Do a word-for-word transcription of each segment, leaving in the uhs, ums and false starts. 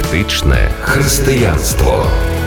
Практичне християнство.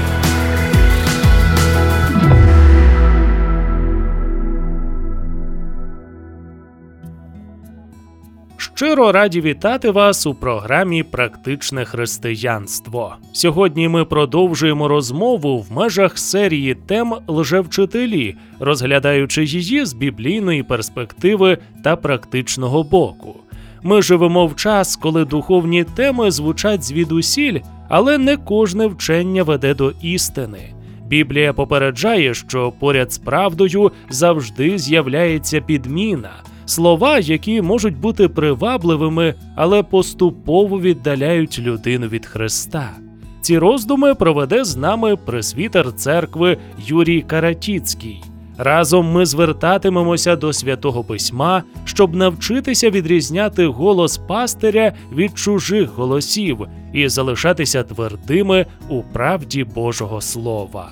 Щиро раді вітати вас у програмі «Практичне християнство». Сьогодні ми продовжуємо розмову в межах серії тем «Лжевчителі», розглядаючи її з біблійної перспективи та практичного боку. Ми живемо в час, коли духовні теми звучать звідусіль, але не кожне вчення веде до істини. Біблія попереджає, що поряд з правдою завжди з'являється підміна, слова, які можуть бути привабливими, але поступово віддаляють людину від Христа. Ці роздуми проведе з нами пресвітер церкви Юрій Каратіцький. Разом ми звертатимемося до Святого Письма, щоб навчитися відрізняти голос пастиря від чужих голосів і залишатися твердими у правді Божого Слова.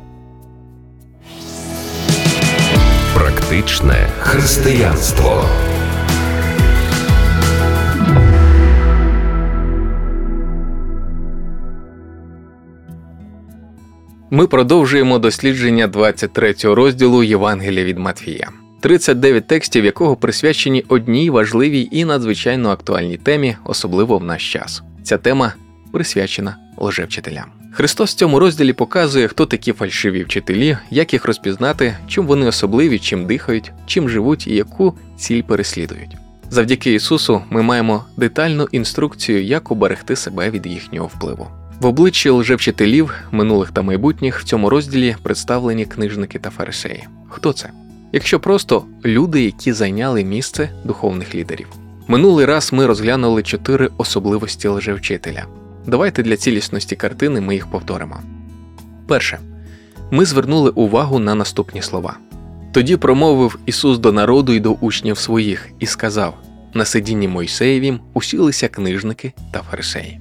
Практичне християнство. Ми продовжуємо дослідження двадцять третього розділу Євангелія від Матвія, тридцять дев'ять текстів якого присвячені одній важливій і надзвичайно актуальній темі, особливо в наш час. Ця тема присвячена лжевчителям. Христос в цьому розділі показує, хто такі фальшиві вчителі, як їх розпізнати, чим вони особливі, чим дихають, чим живуть і яку ціль переслідують. Завдяки Ісусу ми маємо детальну інструкцію, як уберегти себе від їхнього впливу. В обличчі лжевчителів, минулих та майбутніх, в цьому розділі представлені книжники та фарисеї. Хто це? Якщо просто люди, які зайняли місце духовних лідерів. Минулий раз ми розглянули чотири особливості лжевчителя. Давайте для цілісності картини ми їх повторимо. Перше. Ми звернули увагу на наступні слова. Тоді промовив Ісус до народу і до учнів своїх і сказав: «На сидінні Мойсеєвім усілися книжники та фарисеї».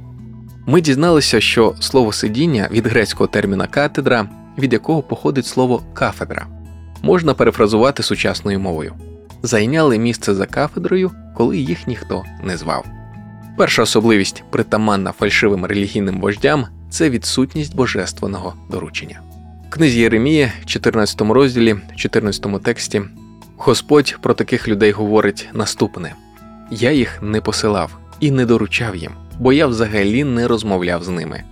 Ми дізналися, що слово «сидіння» від грецького терміна «катедра», від якого походить слово «кафедра», можна перефразувати сучасною мовою. Зайняли місце за кафедрою, коли їх ніхто не звав. Перша особливість, притаманна фальшивим релігійним вождям, це відсутність божественного доручення. В книзі Єремії, чотирнадцятому розділі, чотирнадцятому тексті, Господь про таких людей говорить наступне: «Я їх не посилав і не доручав їм, бо я взагалі не розмовляв з ними.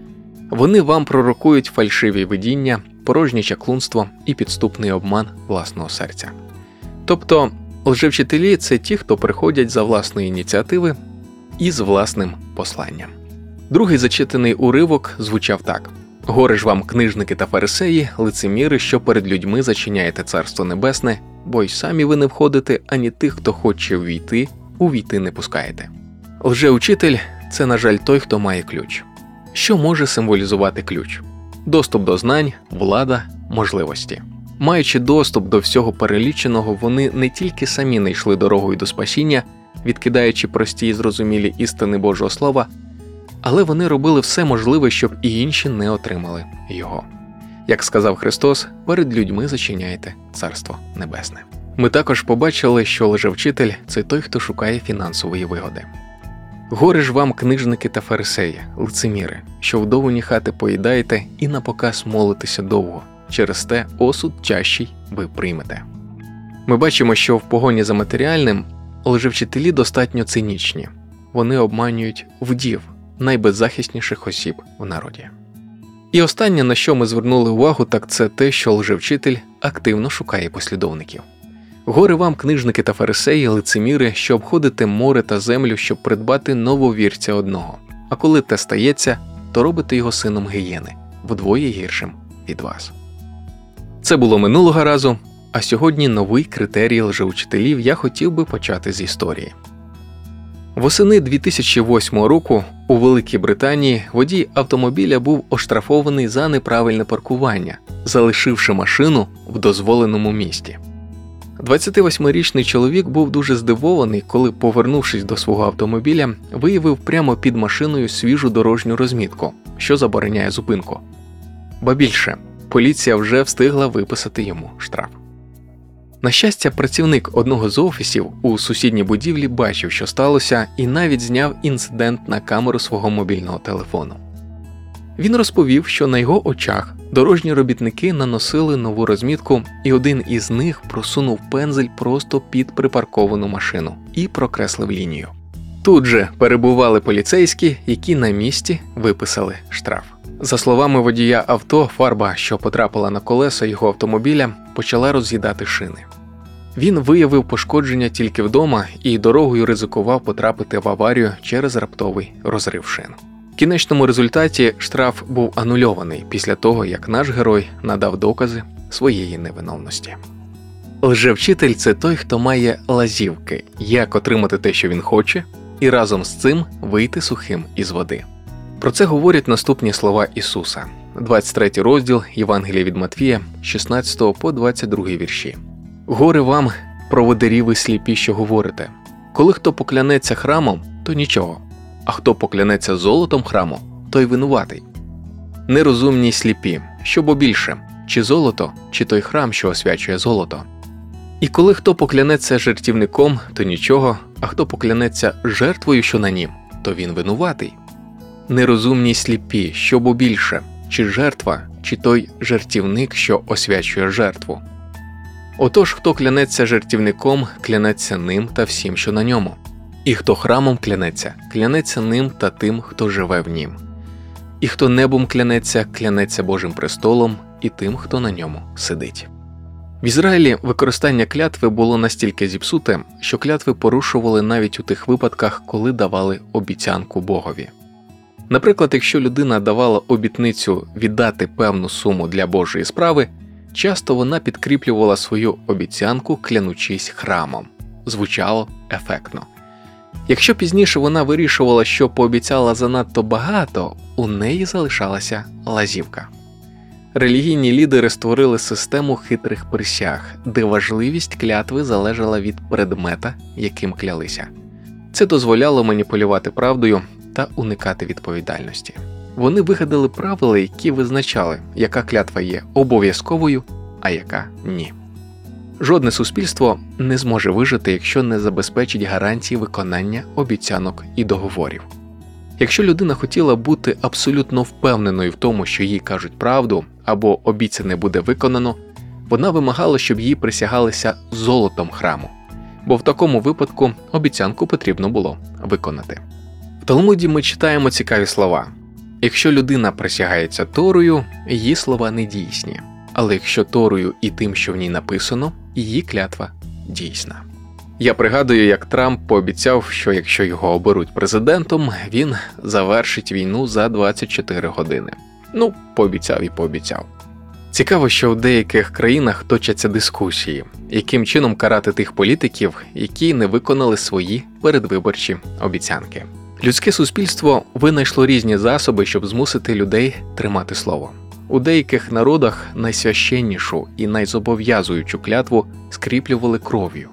Вони вам пророкують фальшиві видіння, порожнє чаклунство і підступний обман власного серця». Тобто, лжевчителі – це ті, хто приходять за власної ініціативи і з власним посланням. Другий зачитаний уривок звучав так: «Горе ж вам, книжники та фарисеї, лицеміри, що перед людьми зачиняєте Царство Небесне, бо й самі ви не входите, ані тих, хто хоче увійти, увійти не пускаєте». Лжеучитель – це, на жаль, той, хто має ключ. Що може символізувати ключ? Доступ до знань, влада, можливості. Маючи доступ до всього переліченого, вони не тільки самі не йшли дорогою до спасіння, відкидаючи прості і зрозумілі істини Божого Слова, але вони робили все можливе, щоб і інші не отримали його. Як сказав Христос, перед людьми зачиняйте Царство Небесне. Ми також побачили, що лжевчитель – це той, хто шукає фінансової вигоди. Горе ж вам, книжники та фарисеї, лицеміри, що вдоволені хати поїдаєте і напоказ молитеся довго, через те осуд тяжчий ви приймете. Ми бачимо, що в погоні за матеріальним лжевчителі достатньо цинічні. Вони обманюють вдів, найбеззахисніших осіб в народі. І останнє, на що ми звернули увагу, так це те, що лжевчитель активно шукає послідовників. Горе вам, книжники та фарисеї, лицеміри, що обходите море та землю, щоб придбати нововірця одного. А коли те стається, то робите його сином гієни, вдвоє гіршим від вас. Це було минулого разу, а сьогодні новий критерій лжеучителів я хотів би почати з історії. Восени дві тисячі восьмого року у Великій Британії водій автомобіля був оштрафований за неправильне паркування, залишивши машину в дозволеному місці. двадцятивосьмирічний чоловік був дуже здивований, коли, повернувшись до свого автомобіля, виявив прямо під машиною свіжу дорожню розмітку, що забороняє зупинку. Ба більше, поліція вже встигла виписати йому штраф. На щастя, працівник одного з офісів у сусідній будівлі бачив, що сталося, і навіть зняв інцидент на камеру свого мобільного телефону. Він розповів, що на його очах дорожні робітники наносили нову розмітку, і один із них просунув пензель просто під припарковану машину і прокреслив лінію. Тут же перебували поліцейські, які на місці виписали штраф. За словами водія авто, фарба, що потрапила на колеса його автомобіля, почала роз'їдати шини. Він виявив пошкодження тільки вдома і дорогою ризикував потрапити в аварію через раптовий розрив шин. В кінечному результаті штраф був анульований після того, як наш герой надав докази своєї невиновності. Лжевчитель – це той, хто має лазівки, як отримати те, що він хоче, і разом з цим вийти сухим із води. Про це говорять наступні слова Ісуса. двадцять третій розділ Євангелія від Матвія, шістнадцятого по двадцять другий вірші. «Горе вам, проводирі ви сліпі, що говорите. Коли хто поклянеться храмом, то нічого, а хто поклянеться золотом храму, той винуватий. Нерозумні й сліпі, що бо більше, чи золото, чи той храм, що освячує золото. І коли хто поклянеться жертівником, то нічого, а хто поклянеться жертвою, що на нім, то він винуватий. Нерозумні й сліпі, що бо більше, чи жертва, чи той жертівник, що освячує жертву. Отож, хто клянеться жертівником, клянеться ним та всім, що на ньому. І хто храмом клянеться, клянеться ним та тим, хто живе в нім. І хто небом клянеться, клянеться Божим престолом і тим, хто на ньому сидить». В Ізраїлі використання клятви було настільки зіпсуте, що клятви порушували навіть у тих випадках, коли давали обіцянку Богові. Наприклад, якщо людина давала обітницю віддати певну суму для Божої справи, часто вона підкріплювала свою обіцянку, клянучись храмом. Звучало ефектно. Якщо пізніше вона вирішувала, що пообіцяла занадто багато, у неї залишалася лазівка. Релігійні лідери створили систему хитрих присяг, де важливість клятви залежала від предмета, яким клялися. Це дозволяло маніпулювати правдою та уникати відповідальності. Вони вигадали правила, які визначали, яка клятва є обов'язковою, а яка ні. Жодне суспільство не зможе вижити, якщо не забезпечить гарантії виконання обіцянок і договорів. Якщо людина хотіла бути абсолютно впевненою в тому, що їй кажуть правду, або обіцяне буде виконано, вона вимагала, щоб їй присягалися золотом храму, бо в такому випадку обіцянку потрібно було виконати. В Талмуді ми читаємо цікаві слова. Якщо людина присягається Торою, її слова не дійсні, але якщо Торою і тим, що в ній написано, її клятва дійсна. Я пригадую, як Трамп пообіцяв, що якщо його оберуть президентом, він завершить війну за двадцять чотири години. Ну, пообіцяв і пообіцяв. Цікаво, що в деяких країнах точаться дискусії, яким чином карати тих політиків, які не виконали свої передвиборчі обіцянки. Людське суспільство винайшло різні засоби, щоб змусити людей тримати слово. У деяких народах найсвященнішу і найзобов'язуючу клятву скріплювали кров'ю.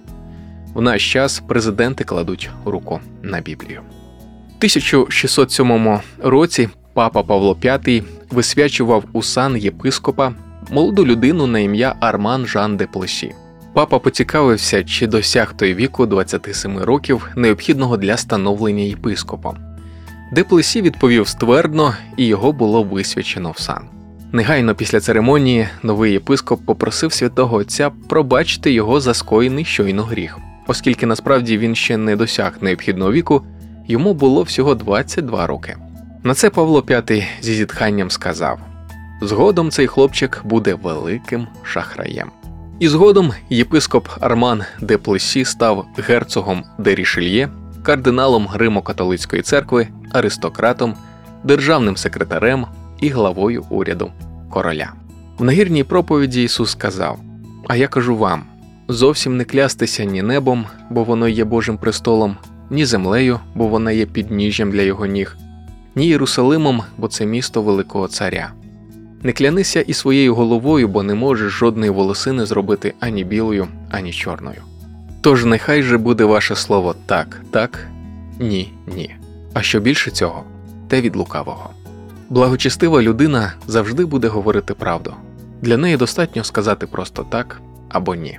В наш час президенти кладуть руку на Біблію. В тисяча шістсот сьомому році папа Павло п'ятий висвячував у сан єпископа молоду людину на ім'я Арман Жан де Плесі. Папа поцікавився, чи досяг той віку двадцяти семи років, необхідного для становлення єпископом. Де Плесі відповів ствердно, і його було висвячено в сан. Негайно після церемонії новий єпископ попросив святого отця пробачити його за скоєний щойно гріх. Оскільки насправді він ще не досяг необхідного віку, йому було всього двадцять два роки. На це Павло п'ятий зі зітханням сказав: «Згодом цей хлопчик буде великим шахраєм». І згодом єпископ Арман де Плесі став герцогом де Рішельє, кардиналом Римо-католицької церкви, аристократом, державним секретарем і главою уряду короля. В нагірній проповіді Ісус сказав: «А я кажу вам, зовсім не клястися ні небом, бо воно є Божим престолом, ні землею, бо вона є підніжжям для його ніг, ні Єрусалимом, бо це місто великого царя. Не клянися і своєю головою, бо не можеш жодної волосини зробити ані білою, ані чорною. Тож нехай же буде ваше слово так, так, ні, ні. А що більше цього, те від лукавого». Благочестива людина завжди буде говорити правду. Для неї достатньо сказати просто так або ні.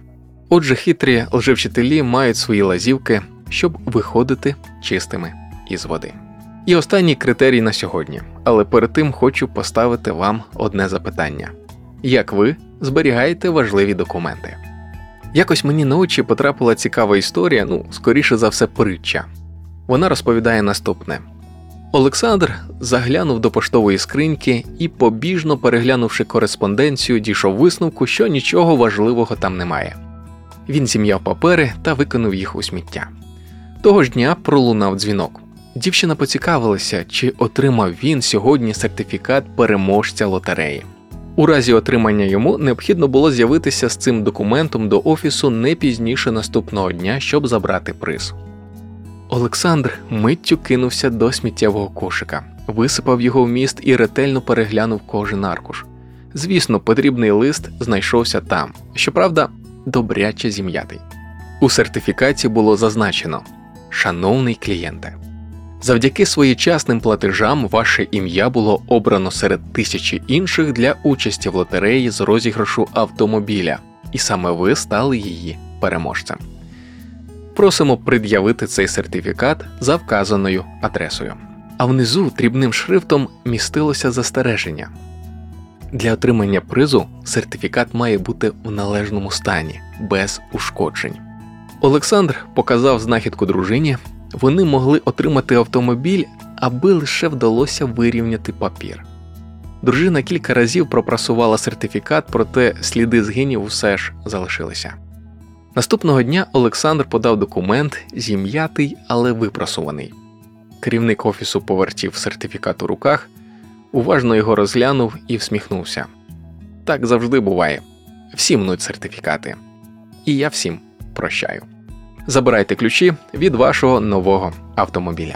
Отже, хитрі лжевчителі мають свої лазівки, щоб виходити чистими із води. І останній критерій на сьогодні. Але перед тим хочу поставити вам одне запитання. Як ви зберігаєте важливі документи? Якось мені на очі потрапила цікава історія, ну, скоріше за все, притча. Вона розповідає наступне. Олександр заглянув до поштової скриньки і, побіжно переглянувши кореспонденцію, дійшов висновку, що нічого важливого там немає. Він зім'яв папери та викинув їх у сміття. Того ж дня пролунав дзвінок. Дівчина поцікавилася, чи отримав він сьогодні сертифікат переможця лотереї. У разі отримання йому необхідно було з'явитися з цим документом до офісу не пізніше наступного дня, щоб забрати приз. Олександр миттю кинувся до сміттєвого кошика, висипав його в міст і ретельно переглянув кожен аркуш. Звісно, потрібний лист знайшовся там, щоправда, добряче зім'ятий. У сертифікаті було зазначено «Шановний клієнте, завдяки своєчасним платежам ваше ім'я було обрано серед тисячі інших для участі в лотереї з розіграшу автомобіля, і саме ви стали її переможцем. Просимо пред'явити цей сертифікат за вказаною адресою». А внизу дрібним шрифтом містилося застереження. Для отримання призу сертифікат має бути в належному стані, без ушкоджень. Олександр показав знахідку дружині, вони могли отримати автомобіль, аби лише вдалося вирівняти папір. Дружина кілька разів пропрасувала сертифікат, проте сліди згинів усе ж залишилися. Наступного дня Олександр подав документ, зім'ятий, але випрасуваний. Керівник офісу повертів сертифікат у руках, уважно його розглянув і всміхнувся. Так завжди буває. Всі мнуть сертифікати. І я всім прощаю. Забирайте ключі від вашого нового автомобіля.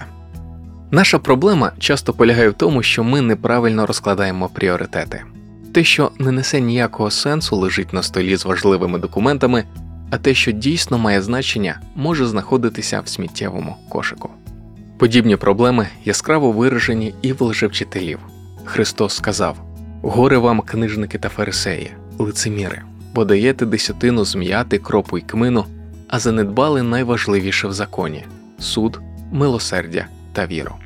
Наша проблема часто полягає в тому, що ми неправильно розкладаємо пріоритети. Те, що не несе ніякого сенсу, лежить на столі з важливими документами, а те, що дійсно має значення, може знаходитися в сміттєвому кошику. Подібні проблеми яскраво виражені і в лжевчителів. Христос сказав: «Горе вам, книжники та фарисеї, лицеміри, бо даєте десятину з м'яти, кропу й кмину, а занедбали найважливіше в законі – суд, милосердя та віру».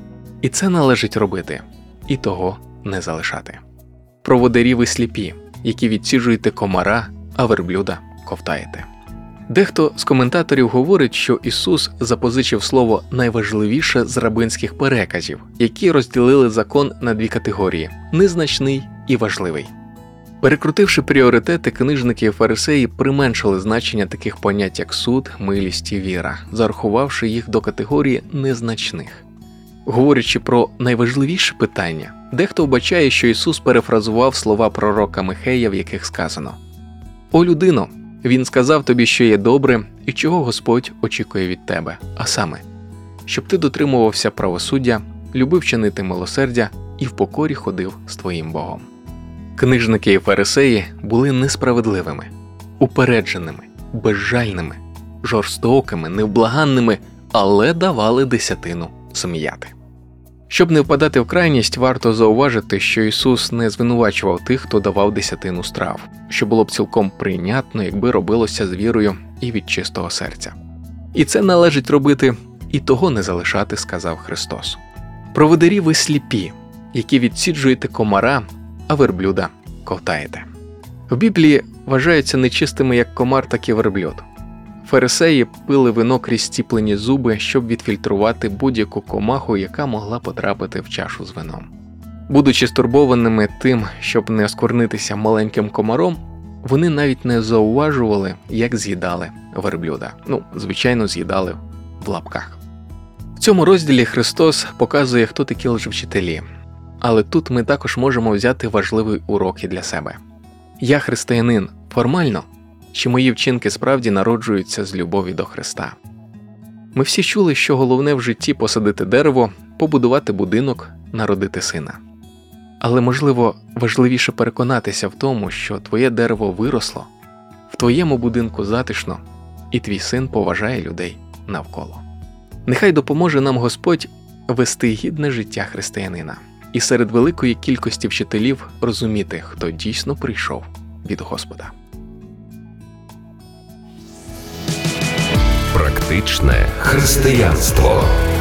І це належить робити, і того не залишати. Проводарі ви сліпі, які відсіджуєте комара, а верблюда ковтаєте. Дехто з коментаторів говорить, що Ісус запозичив слово «найважливіше» з рабинських переказів, які розділили закон на дві категорії – незначний і важливий. Перекрутивши пріоритети, книжники і фарисеї применшили значення таких понять, як суд, милість і віра, зарахувавши їх до категорії незначних. Говорячи про найважливіші питання, дехто вбачає, що Ісус перефразував слова пророка Михея, в яких сказано: «О людино, він сказав тобі, що є добре і чого Господь очікує від тебе, а саме, щоб ти дотримувався правосуддя, любив чинити милосердя і в покорі ходив з твоїм Богом». Книжники і фарисеї були несправедливими, упередженими, безжальними, жорстокими, невблаганними, але давали десятину сміяти. Щоб не впадати в крайність, варто зауважити, що Ісус не звинувачував тих, хто давав десятину страв, що було б цілком прийнятно, якби робилося з вірою і від чистого серця. І це належить робити, і того не залишати, сказав Христос. Проводарі ви сліпі, які відсіджуєте комара, а верблюда ковтаєте. В Біблії вважаються нечистими як комар, так і верблюд. Фарисеї пили вино крізь стіплені зуби, щоб відфільтрувати будь-яку комаху, яка могла потрапити в чашу з вином. Будучи стурбованими тим, щоб не осквернитися маленьким комаром, вони навіть не зауважували, як з'їдали верблюда. Ну, звичайно, з'їдали в лапках. В цьому розділі Христос показує, хто такі лжевчителі. Але тут ми також можемо взяти важливий урок і для себе. Я християнин формально, чи мої вчинки справді народжуються з любові до Христа? Ми всі чули, що головне в житті – посадити дерево, побудувати будинок, народити сина. Але, можливо, важливіше переконатися в тому, що твоє дерево виросло, в твоєму будинку затишно, і твій син поважає людей навколо. Нехай допоможе нам Господь вести гідне життя християнина і серед великої кількості вчителів розуміти, хто дійсно прийшов від Господа. Практичне християнство.